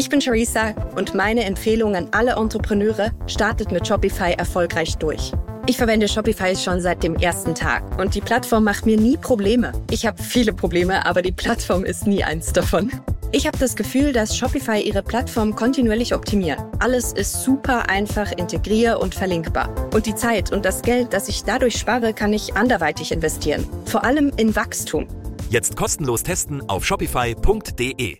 Ich bin Charissa und meine Empfehlung an alle Entrepreneure: startet mit Shopify erfolgreich durch. Ich verwende Shopify schon seit dem ersten Tag und die Plattform macht mir nie Probleme. Ich habe viele Probleme, aber die Plattform ist nie eins davon. Ich habe das Gefühl, dass Shopify ihre Plattform kontinuierlich optimiert. Alles ist super einfach integrier- und verlinkbar. Und die Zeit und das Geld, das ich dadurch spare, kann ich anderweitig investieren. Vor allem in Wachstum. Jetzt kostenlos testen auf shopify.de.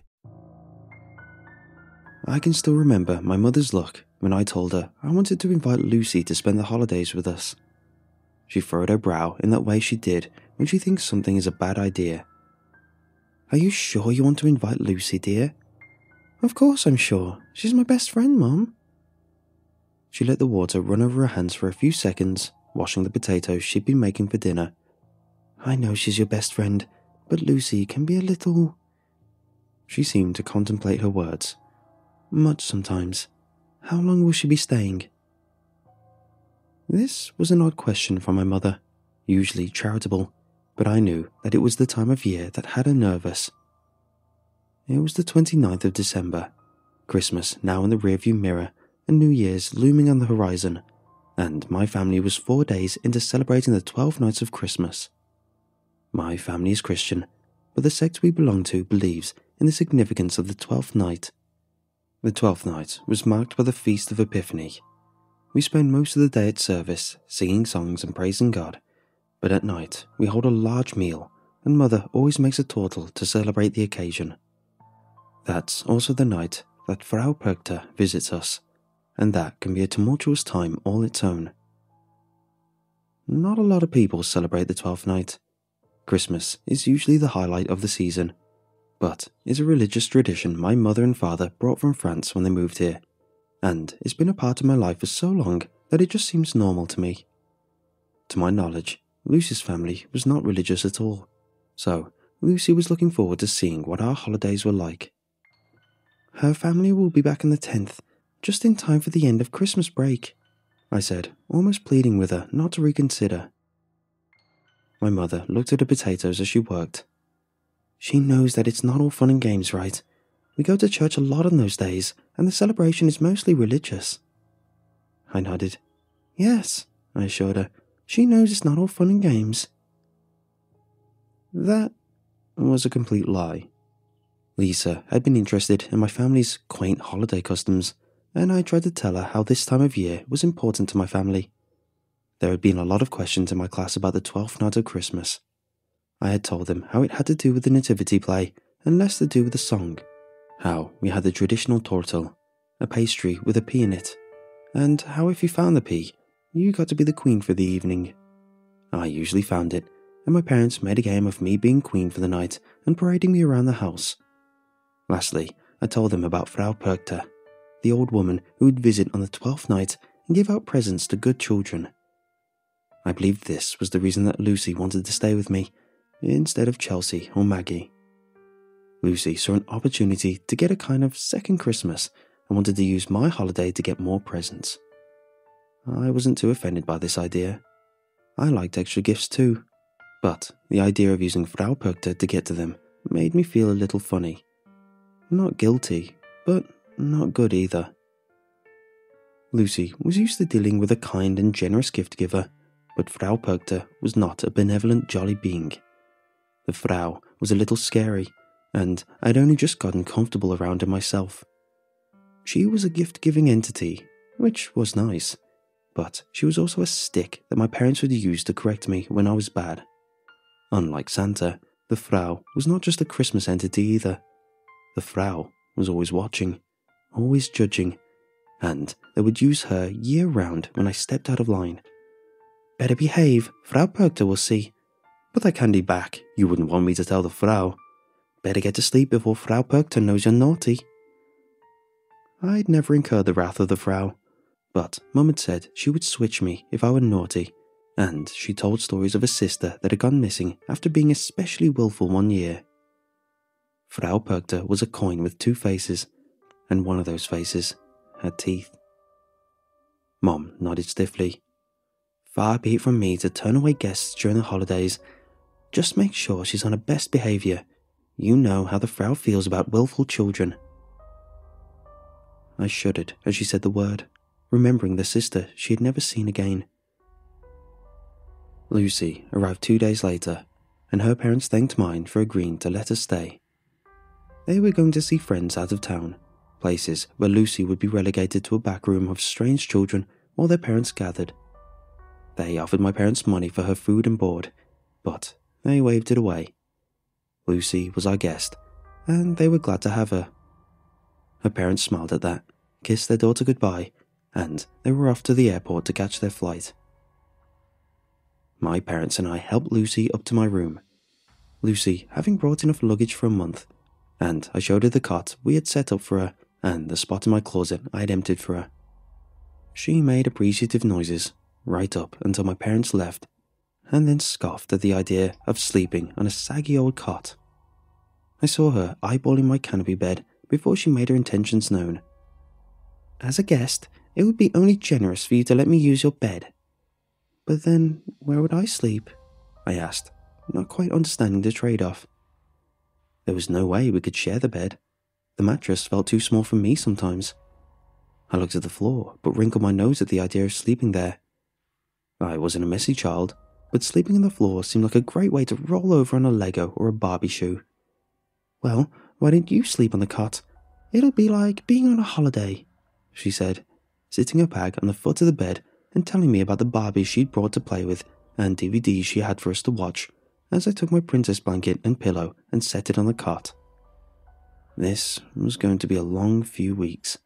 I can still remember my mother's look when I told her I wanted to invite Lucy to spend the holidays with us. She furrowed her brow in that way she did when she thinks something is a bad idea. Are you sure you want to invite Lucy, dear? Of course I'm sure. She's my best friend, Mum. She let the water run over her hands for a few seconds, washing the potatoes she'd been making for dinner. I know she's your best friend, but Lucy can be a little... She seemed to contemplate her words. Much sometimes. How long will she be staying? This was an odd question from my mother, usually charitable, but I knew that it was the time of year that had her nervous. It was the 29th of December, Christmas now in the rearview mirror and New Year's looming on the horizon, and my family was 4 days into celebrating the 12 nights of Christmas. My family is Christian, but the sect we belong to believes in the significance of the 12th night. The 12th night was marked by the Feast of Epiphany. We spend most of the day at service, singing songs and praising God, but at night we hold a large meal, and Mother always makes a turtle to celebrate the occasion. That's also the night that Frau Perkter visits us, and that can be a tumultuous time all its own. Not a lot of people celebrate the 12th night. Christmas is usually the highlight of the season, but is a religious tradition my mother and father brought from France when they moved here, and it's been a part of my life for so long that it just seems normal to me. To my knowledge, Lucy's family was not religious at all, so Lucy was looking forward to seeing what our holidays were like. Her family will be back on the 10th, just in time for the end of Christmas break, I said, almost pleading with her not to reconsider. My mother looked at her potatoes as she worked. She knows that it's not all fun and games, right? We go to church a lot on those days, and the celebration is mostly religious. I nodded. Yes, I assured her. She knows it's not all fun and games. That was a complete lie. Lisa had been interested in my family's quaint holiday customs, and I tried to tell her how this time of year was important to my family. There had been a lot of questions in my class about the 12th night of Christmas. I had told them how it had to do with the nativity play and less to do with the song, how we had the traditional turtle, a pastry with a pea in it, and how if you found the pea, you got to be the queen for the evening. I usually found it, and my parents made a game of me being queen for the night and parading me around the house. Lastly, I told them about Frau Perkter, the old woman who would visit on the 12th night and give out presents to good children. I believed this was the reason that Lucy wanted to stay with me, instead of Chelsea or Maggie. Lucy saw an opportunity to get a kind of second Christmas and wanted to use my holiday to get more presents. I wasn't too offended by this idea. I liked extra gifts too, but the idea of using Frau Perkter to get to them made me feel a little funny. Not guilty, but not good either. Lucy was used to dealing with a kind and generous gift giver, but Frau Perkter was not a benevolent, jolly being. The Frau was a little scary, and I'd only just gotten comfortable around her myself. She was a gift-giving entity, which was nice, but she was also a stick that my parents would use to correct me when I was bad. Unlike Santa, the Frau was not just a Christmas entity either. The Frau was always watching, always judging, and they would use her year-round when I stepped out of line. Better behave, Frau Perkter will see. Put that candy back, you wouldn't want me to tell the Frau. Better get to sleep before Frau Perkter knows you're naughty. I'd never incurred the wrath of the Frau, but Mum had said she would switch me if I were naughty, and she told stories of a sister that had gone missing after being especially willful one year. Frau Perkter was a coin with two faces, and one of those faces had teeth. Mom nodded stiffly. Far be it from me to turn away guests during the holidays. Just make sure she's on her best behaviour. You know how the Frau feels about willful children. I shuddered as she said the word, remembering the sister she had never seen again. Lucy arrived 2 days later, and her parents thanked mine for agreeing to let her stay. They were going to see friends out of town, places where Lucy would be relegated to a back room of strange children while their parents gathered. They offered my parents money for her food and board, but they waved it away. Lucy was our guest, and they were glad to have her. Her parents smiled at that, kissed their daughter goodbye, and they were off to the airport to catch their flight. My parents and I helped Lucy up to my room, Lucy having brought enough luggage for a month, and I showed her the cot we had set up for her and the spot in my closet I had emptied for her. She made appreciative noises right up until my parents left, and then scoffed at the idea of sleeping on a saggy old cot. I saw her eyeballing my canopy bed before she made her intentions known. "As a guest, it would be only generous for you to let me use your bed." "But then, where would I sleep?" I asked, not quite understanding the trade-off. There was no way we could share the bed. The mattress felt too small for me sometimes. I looked at the floor, but wrinkled my nose at the idea of sleeping there. I wasn't a messy child, but sleeping on the floor seemed like a great way to roll over on a Lego or a Barbie shoe. "Well, why don't you sleep on the cot? It'll be like being on a holiday," she said, sitting her bag on the foot of the bed and telling me about the Barbies she'd brought to play with and DVDs she had for us to watch, as I took my princess blanket and pillow and set it on the cot. This was going to be a long few weeks.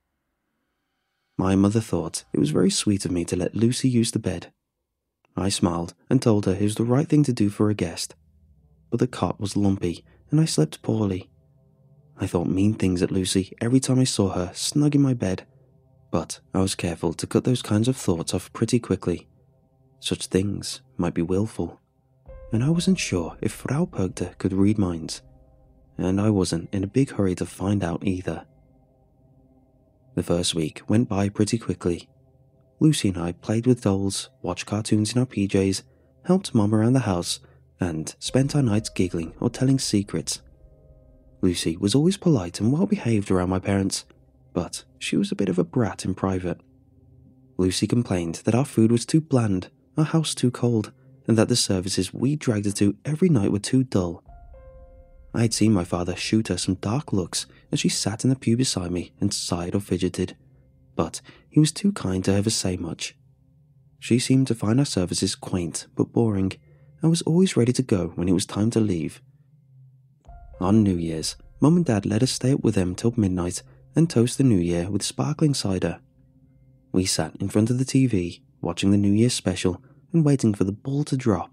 My mother thought it was very sweet of me to let Lucy use the bed. I smiled and told her it was the right thing to do for a guest. But the cot was lumpy and I slept poorly. I thought mean things at Lucy every time I saw her snug in my bed, but I was careful to cut those kinds of thoughts off pretty quickly. Such things might be willful, and I wasn't sure if Frau Pögter could read minds, and I wasn't in a big hurry to find out either. The first week went by pretty quickly. Lucy and I played with dolls, watched cartoons in our PJs, helped Mom around the house, and spent our nights giggling or telling secrets. Lucy was always polite and well behaved around my parents, but she was a bit of a brat in private. Lucy complained that our food was too bland, our house too cold, and that the services we dragged her to every night were too dull. I had seen my father shoot her some dark looks as she sat in the pew beside me and sighed or fidgeted, but he was too kind to ever say much. She seemed to find our services quaint but boring, and was always ready to go when it was time to leave. On New Year's, Mum and Dad let us stay up with them till midnight and toast the New Year with sparkling cider. We sat in front of the TV, watching the New Year's special and waiting for the ball to drop.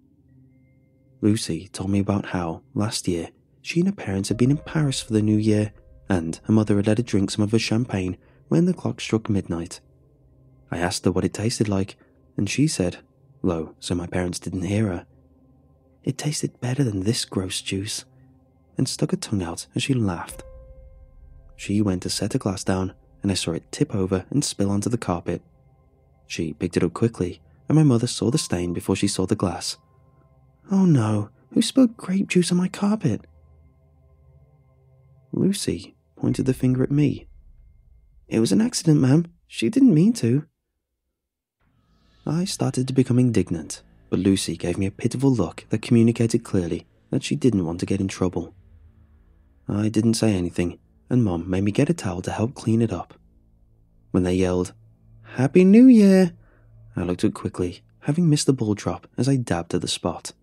Lucy told me about how, last year, she and her parents had been in Paris for the New Year, and her mother had let her drink some of her champagne when the clock struck midnight. I asked her what it tasted like, and she said, low so my parents didn't hear her, "It tasted better than this gross juice," and stuck her tongue out as she laughed. She went to set her glass down, and I saw it tip over and spill onto the carpet. She picked it up quickly, and my mother saw the stain before she saw the glass. "Oh no, who spilled grape juice on my carpet?" Lucy pointed the finger at me. "It was an accident, ma'am. She didn't mean to." I started to become indignant, but Lucy gave me a pitiful look that communicated clearly that she didn't want to get in trouble. I didn't say anything, and Mom made me get a towel to help clean it up. When they yelled, "Happy New Year!" I looked up quickly, having missed the ball drop as I dabbed at the spot.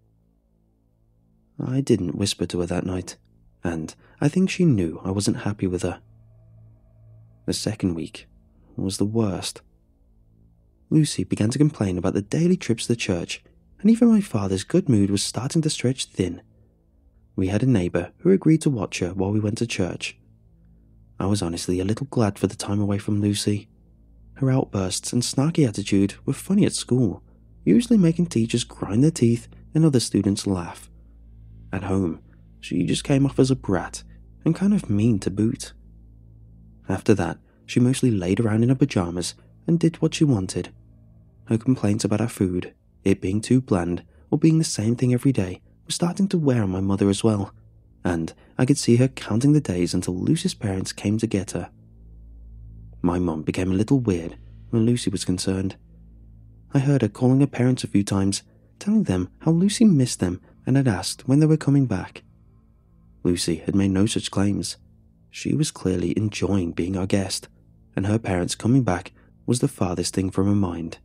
I didn't whisper to her that night, and I think she knew I wasn't happy with her. The second week was the worst. Lucy began to complain about the daily trips to church, and even my father's good mood was starting to stretch thin. We had a neighbour who agreed to watch her while we went to church. I was honestly a little glad for the time away from Lucy. Her outbursts and snarky attitude were funny at school, usually making teachers grind their teeth and other students laugh. At home, she just came off as a brat and kind of mean to boot. After that, she mostly laid around in her pajamas and did what she wanted. Her complaints about our food, it being too bland or being the same thing every day, was starting to wear on my mother as well, and I could see her counting the days until Lucy's parents came to get her. My mum became a little weird when Lucy was concerned. I heard her calling her parents a few times, telling them how Lucy missed them and had asked when they were coming back. Lucy had made no such claims. She was clearly enjoying being our guest, and her parents coming back was the farthest thing from her mind.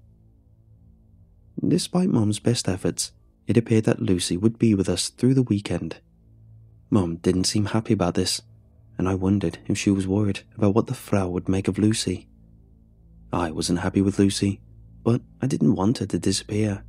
Despite Mum's best efforts, it appeared that Lucy would be with us through the weekend. Mum didn't seem happy about this, and I wondered if she was worried about what the Frau would make of Lucy. I wasn't happy with Lucy, but I didn't want her to disappear.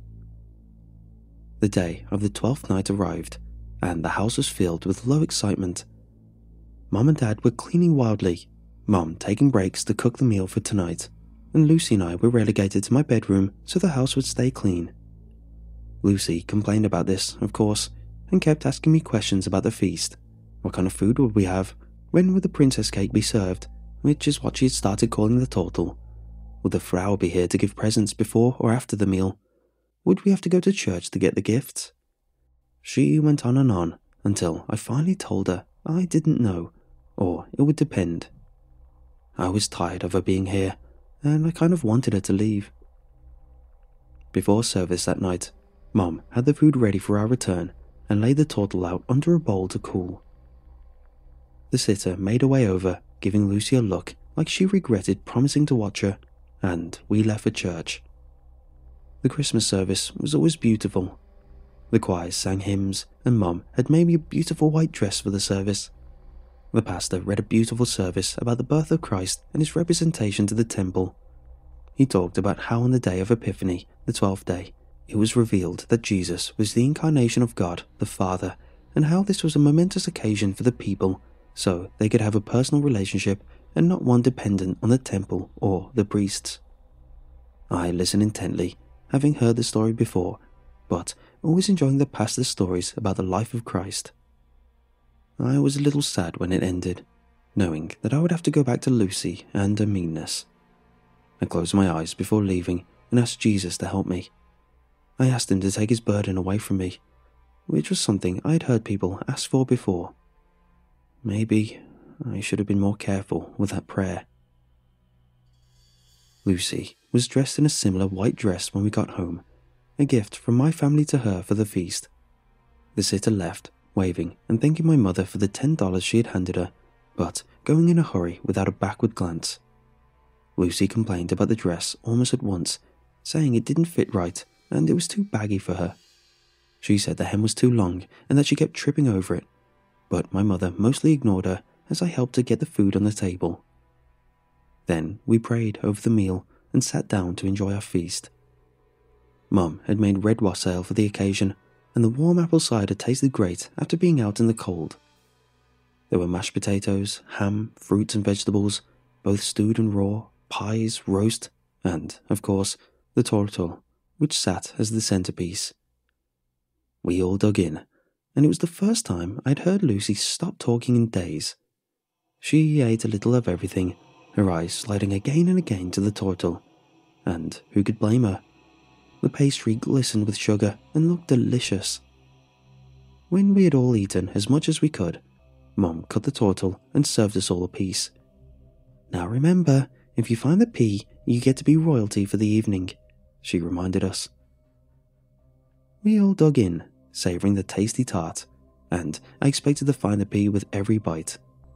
The day of the 12th night arrived, and the house was filled with low excitement. Mum and Dad were cleaning wildly, Mum taking breaks to cook the meal for tonight, and Lucy and I were relegated to my bedroom so the house would stay clean. Lucy complained about this, of course, and kept asking me questions about the feast. What kind of food would we have? When would the princess cake be served? Which is what she had started calling the tortle. Would the Frau be here to give presents before or after the meal? Would we have to go to church to get the gifts? She went on and on until I finally told her I didn't know, or it would depend. I was tired of her being here, and I kind of wanted her to leave. Before service that night, Mum had the food ready for our return and laid the tortle out under a bowl to cool. The sitter made her way over, giving Lucy a look like she regretted promising to watch her, and we left for church. The Christmas service was always beautiful. The choirs sang hymns, and Mum had made me a beautiful white dress for the service. The pastor read a beautiful service about the birth of Christ and his representation to the temple. He talked about how on the day of Epiphany, the 12th day, it was revealed that Jesus was the incarnation of God, the Father, and how this was a momentous occasion for the people, so they could have a personal relationship and not one dependent on the temple or the priests. I listened intently, having heard the story before, but always enjoying the pastor's stories about the life of Christ. I was a little sad when it ended, knowing that I would have to go back to Lucy and her meanness. I closed my eyes before leaving and asked Jesus to help me. I asked him to take his burden away from me, which was something I had heard people ask for before. Maybe I should have been more careful with that prayer. Lucy was dressed in a similar white dress when we got home, a gift from my family to her for the feast. The sitter left, waving and thanking my mother for the $10 she had handed her, but going in a hurry without a backward glance. Lucy complained about the dress almost at once, saying it didn't fit right and it was too baggy for her. She said the hem was too long and that she kept tripping over it, but my mother mostly ignored her as I helped her get the food on the table. Then we prayed over the meal and sat down to enjoy our feast. Mum had made red wassail for the occasion, and the warm apple cider tasted great after being out in the cold. There were mashed potatoes, ham, fruits and vegetables, both stewed and raw, pies, roast, and, of course, the tortle, which sat as the centerpiece. We all dug in, and it was the first time I'd heard Lucy stop talking in days. She ate a little of everything, her eyes sliding again and again to the tortle, and who could blame her? The pastry glistened with sugar and looked delicious. When we had all eaten as much as we could, Mum cut the tortle and served us all a piece. Now remember, if you find the pea, you get to be royalty for the evening, she reminded us. We all dug in, savouring the tasty tart, and I expected to find the pea with every bite.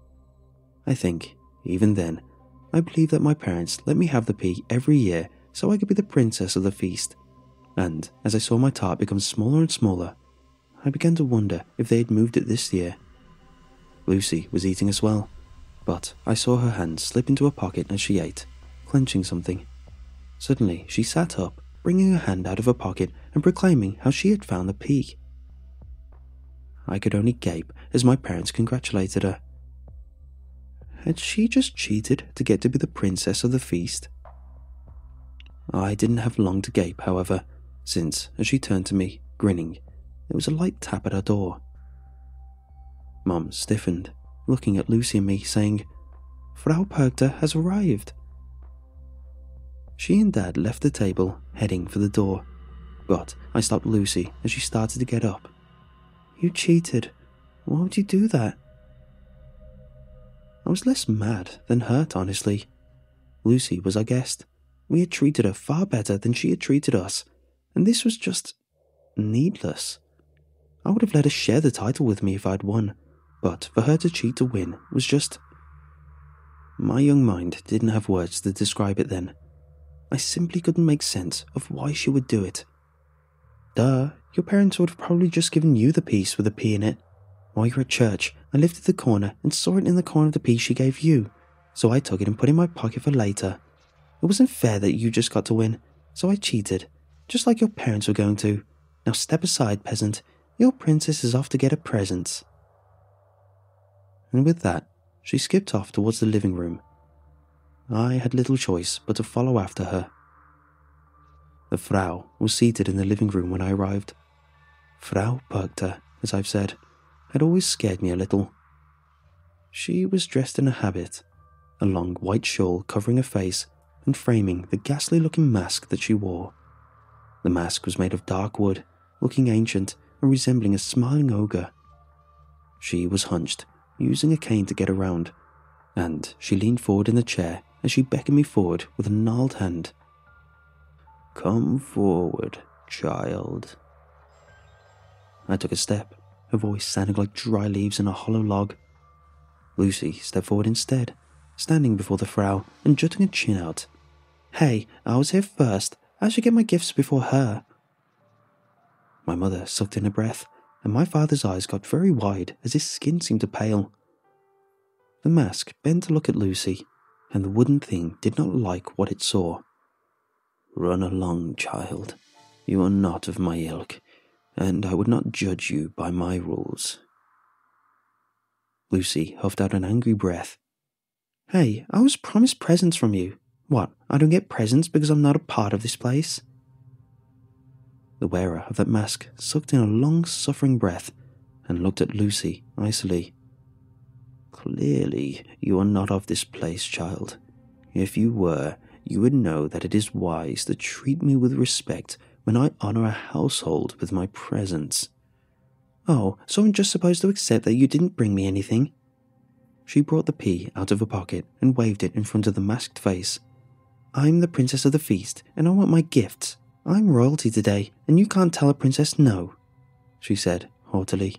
I think, even then, I believed that my parents let me have the pea every year so I could be the princess of the feast, and as I saw my tart become smaller and smaller, I began to wonder if they had moved it this year. Lucy was eating as well, but I saw her hand slip into her pocket as she ate, clenching something. Suddenly she sat up, bringing her hand out of her pocket and proclaiming how she had found the pea. I could only gape as my parents congratulated her. Had she just cheated to get to be the princess of the feast? I didn't have long to gape, however, since, as she turned to me, grinning, there was a light tap at our door. Mum stiffened, looking at Lucy and me, saying, "Frau Perkter has arrived." She and Dad left the table, heading for the door, but I stopped Lucy as she started to get up. "You cheated. Why would you do that?" I was less mad than hurt, honestly. Lucy was our guest. We had treated her far better than she had treated us, and this was just needless. I would have let her share the title with me if I'd won, but for her to cheat to win was just... My young mind didn't have words to describe it then. I simply couldn't make sense of why she would do it. Duh, your parents would have probably just given you the piece with a P in it. While you were at church, I lifted the corner and saw it in the corner of the piece she gave you, so I took it and put it in my pocket for later. It wasn't fair that you just got to win, so I cheated, just like your parents were going to. Now step aside, peasant. Your princess is off to get her presents. And with that, she skipped off towards the living room. I had little choice but to follow after her. The Frau was seated in the living room when I arrived. Frau Perkter, as I've said, had always scared me a little. She was dressed in a habit, a long white shawl covering her face and framing the ghastly-looking mask that she wore. The mask was made of dark wood, looking ancient and resembling a smiling ogre. She was hunched, using a cane to get around, and she leaned forward in the chair as she beckoned me forward with a gnarled hand. "Come forward, child." I took a step, her voice sounding like dry leaves in a hollow log. Lucy stepped forward instead, standing before the Frau and jutting her chin out. "Hey, I was here first. I should get my gifts before her." My mother sucked in her breath, and my father's eyes got very wide as his skin seemed to pale. The mask bent to look at Lucy, and the wooden thing did not like what it saw. "Run along, child. You are not of my ilk, and I would not judge you by my rules." Lucy huffed out an angry breath. "Hey, I was promised presents from you. What, I don't get presents because I'm not a part of this place?" The wearer of that mask sucked in a long, suffering breath and looked at Lucy icily. "Clearly, you are not of this place, child. If you were, you would know that it is wise to treat me with respect when I honor a household with my presence." "Oh, so I'm just supposed to accept that you didn't bring me anything?" She brought the pea out of her pocket and waved it in front of the masked face. "I'm the princess of the feast, and I want my gifts. I'm royalty today, and you can't tell a princess no," she said haughtily.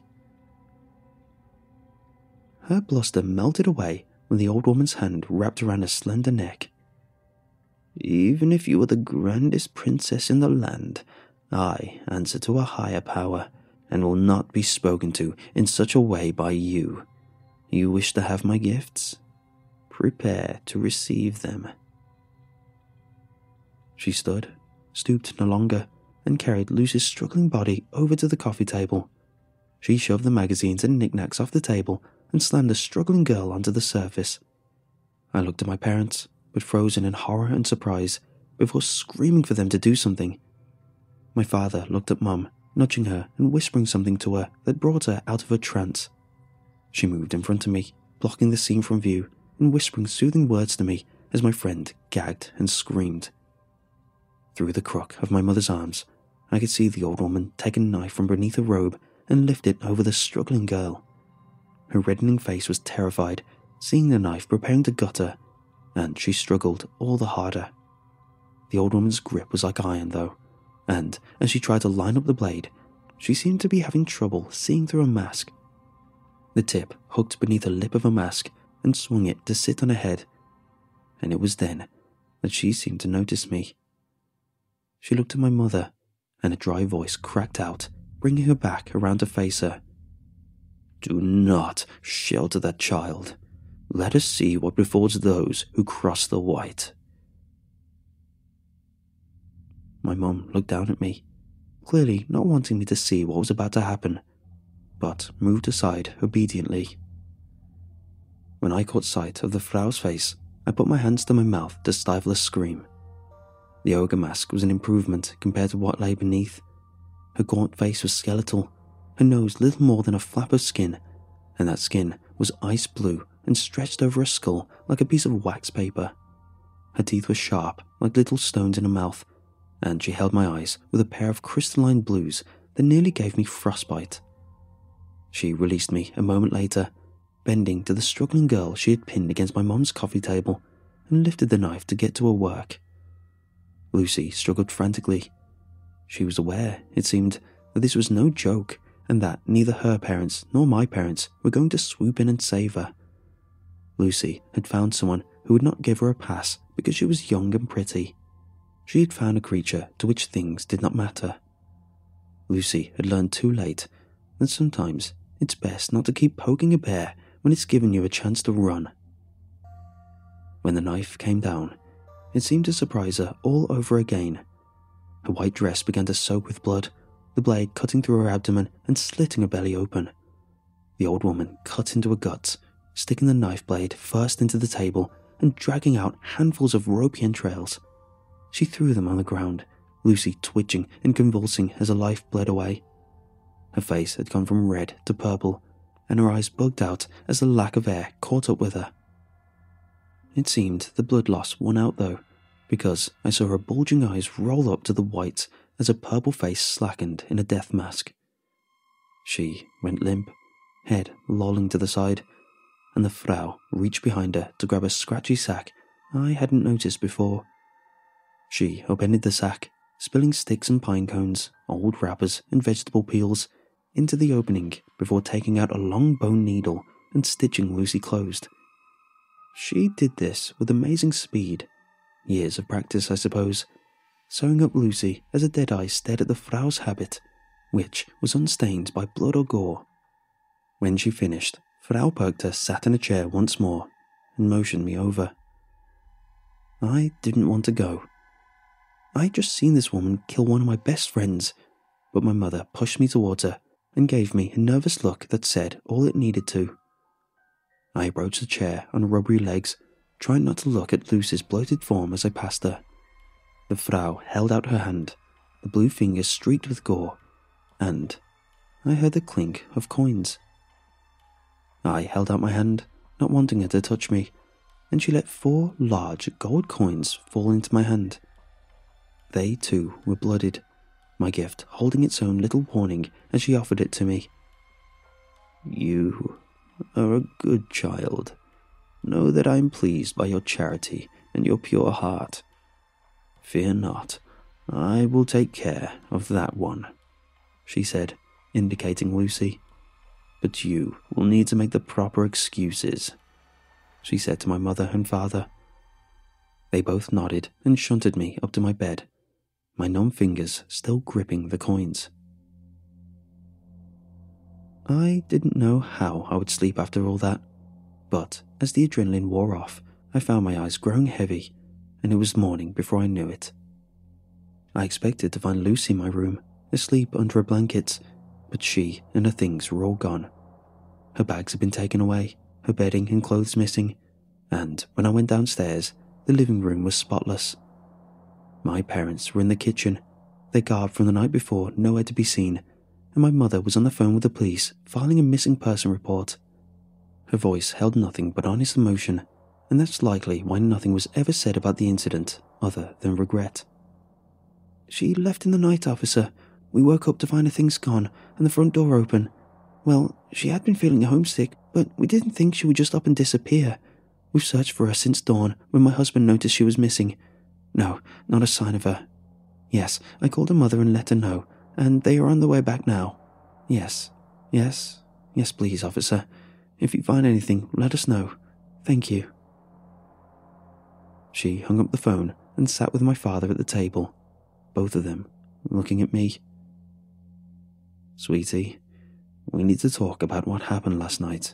Her bluster melted away when the old woman's hand wrapped around her slender neck. "Even if you were the grandest princess in the land, I answer to a higher power, and will not be spoken to in such a way by you. You wish to have my gifts? Prepare to receive them." She stood, stooped no longer, and carried Lucy's struggling body over to the coffee table. She shoved the magazines and knickknacks off the table and slammed the struggling girl onto the surface. I looked at my parents, but frozen in horror and surprise, before screaming for them to do something. My father looked at Mum, nudging her and whispering something to her that brought her out of her trance. She moved in front of me, blocking the scene from view and whispering soothing words to me as my friend gagged and screamed. Through the crook of my mother's arms, I could see the old woman take a knife from beneath her robe and lift it over the struggling girl. Her reddening face was terrified, seeing the knife preparing to gut her, and she struggled all the harder. The old woman's grip was like iron, though, and as she tried to line up the blade, she seemed to be having trouble seeing through her mask. The tip hooked beneath the lip of her mask and swung it to sit on her head, and it was then that she seemed to notice me. She looked at my mother, and a dry voice cracked out, bringing her back around to face her. "Do not shelter that child. Let us see what befalls those who cross the white." My mum looked down at me, clearly not wanting me to see what was about to happen, but moved aside obediently. When I caught sight of the Frau's face, I put my hands to my mouth to stifle a scream. The ogre mask was an improvement compared to what lay beneath. Her gaunt face was skeletal, her nose little more than a flap of skin, and that skin was ice blue and stretched over her skull like a piece of wax paper. Her teeth were sharp, like little stones in her mouth, and she held my eyes with a pair of crystalline blues that nearly gave me frostbite. She released me a moment later, bending to the struggling girl she had pinned against my mum's coffee table and lifted the knife to get to her work. Lucy struggled frantically. She was aware, it seemed, that this was no joke and that neither her parents nor my parents were going to swoop in and save her. Lucy had found someone who would not give her a pass because she was young and pretty. She had found a creature to which things did not matter. Lucy had learned too late that sometimes it's best not to keep poking a bear when it's given you a chance to run. When the knife came down, it seemed to surprise her all over again. Her white dress began to soak with blood, the blade cutting through her abdomen and slitting her belly open. The old woman cut into her guts, sticking the knife blade first into the table and dragging out handfuls of ropey entrails. She threw them on the ground, Lucy twitching and convulsing as her life bled away. Her face had gone from red to purple, and her eyes bugged out as the lack of air caught up with her. It seemed the blood loss won out though, because I saw her bulging eyes roll up to the white as her purple face slackened in a death mask. She went limp, head lolling to the side, and the Frau reached behind her to grab a scratchy sack I hadn't noticed before. She upended the sack, spilling sticks and pine cones, old wrappers and vegetable peels into the opening before taking out a long bone needle and stitching Lucy closed. She did this with amazing speed. Years of practice, I suppose, sewing up Lucy as a dead-eye stared at the Frau's habit, which was unstained by blood or gore. When she finished, Frau Perkter sat in a chair once more and motioned me over. I didn't want to go. I'd just seen this woman kill one of my best friends, but my mother pushed me towards her and gave me a nervous look that said all it needed to. I approached the chair on rubbery legs, trying not to look at Lucy's bloated form as I passed her. The Frau held out her hand, the blue fingers streaked with gore, and I heard the clink of coins. I held out my hand, not wanting her to touch me, and she let 4 large gold coins fall into my hand. They too were blooded, my gift holding its own little warning as she offered it to me. "You are a good child. Know that I am pleased by your charity and your pure heart. Fear not, I will take care of that one," she said, indicating Lucy. "But you will need to make the proper excuses," she said to my mother and father. They both nodded and shunted me up to my bed, my numb fingers still gripping the coins. I didn't know how I would sleep after all that, but as the adrenaline wore off, I found my eyes growing heavy, and it was morning before I knew it. I expected to find Lucy in my room, asleep under her blankets, but she and her things were all gone. Her bags had been taken away, her bedding and clothes missing, and when I went downstairs, the living room was spotless. My parents were in the kitchen, their garb from the night before nowhere to be seen, and my mother was on the phone with the police filing a missing person report. Her voice held nothing but honest emotion, and that's likely why nothing was ever said about the incident other than regret. "She left in the night, officer. We woke up to find her things gone and the front door open. Well, she had been feeling homesick, but we didn't think she would just up and disappear. We've searched for her since dawn when my husband noticed she was missing. No, not a sign of her. Yes, I called her mother and let her know, and they are on their way back now. Yes, please, officer. If you find anything, let us know. Thank you." She hung up the phone and sat with my father at the table, both of them looking at me. "Sweetie, we need to talk about what happened last night."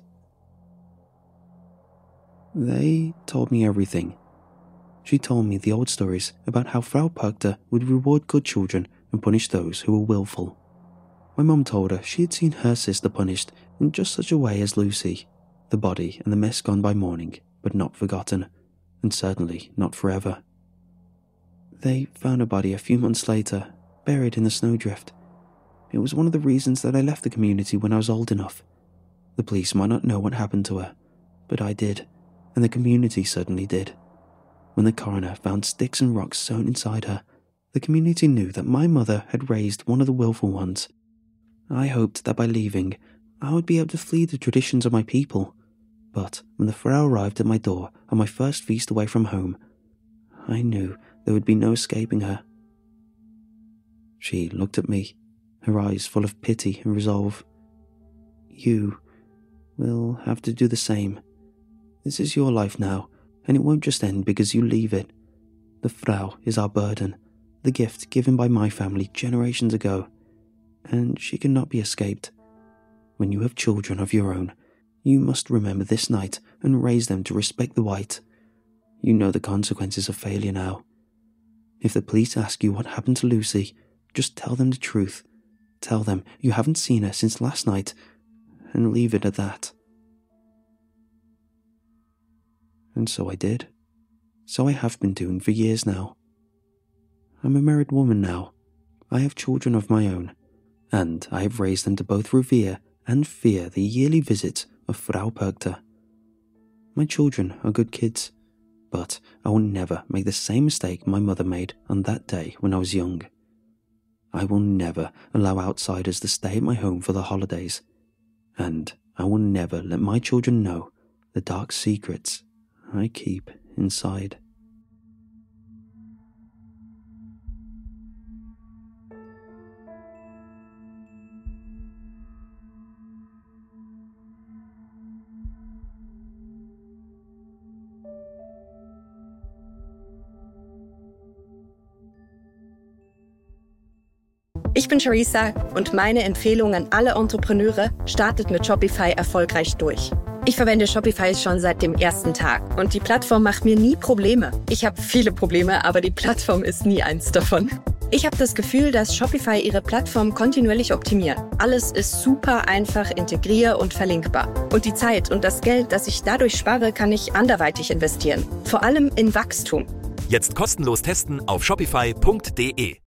They told me everything. She told me the old stories about how Frau Perkter would reward good children and punish those who were willful. My mum told her she had seen her sister punished in just such a way as Lucy, the body and the mess gone by morning, but not forgotten, and certainly not forever. They found her body a few months later, buried in the snowdrift. It was one of the reasons that I left the community when I was old enough. The police might not know what happened to her, but I did, and the community certainly did. When the coroner found sticks and rocks sewn inside her, the community knew that my mother had raised one of the willful ones. I hoped that by leaving, I would be able to flee the traditions of my people. But when the Frau arrived at my door on my first feast away from home, I knew there would be no escaping her. She looked at me, her eyes full of pity and resolve. You will have to do the same. This is your life now, and it won't just end because you leave it. The Frau is our burden, the gift given by my family generations ago, and she cannot be escaped. When you have children of your own, you must remember this night and raise them to respect the white. You know the consequences of failure now. If the police ask you what happened to Lucy, just tell them the truth. Tell them you haven't seen her since last night, and leave it at that. And so I did. So I have been doing for years now. I'm a married woman now. I have children of my own, and I have raised them to both revere and fear the yearly visits of Frau Perkter. My children are good kids, but I will never make the same mistake my mother made on that day when I was young. I will never allow outsiders to stay at my home for the holidays, and I will never let my children know the dark secrets I keep inside. Ich bin Charissa und meine Empfehlung an alle Entrepreneure: startet mit Shopify erfolgreich durch. Ich verwende Shopify schon seit dem ersten Tag und die Plattform macht mir nie Probleme. Ich habe viele Probleme, aber die Plattform ist nie eins davon. Ich habe das Gefühl, dass Shopify ihre Plattform kontinuierlich optimiert. Alles ist super einfach integrier- und verlinkbar. Und die Zeit und das Geld, das ich dadurch spare, kann ich anderweitig investieren. Vor allem in Wachstum. Jetzt kostenlos testen auf shopify.de.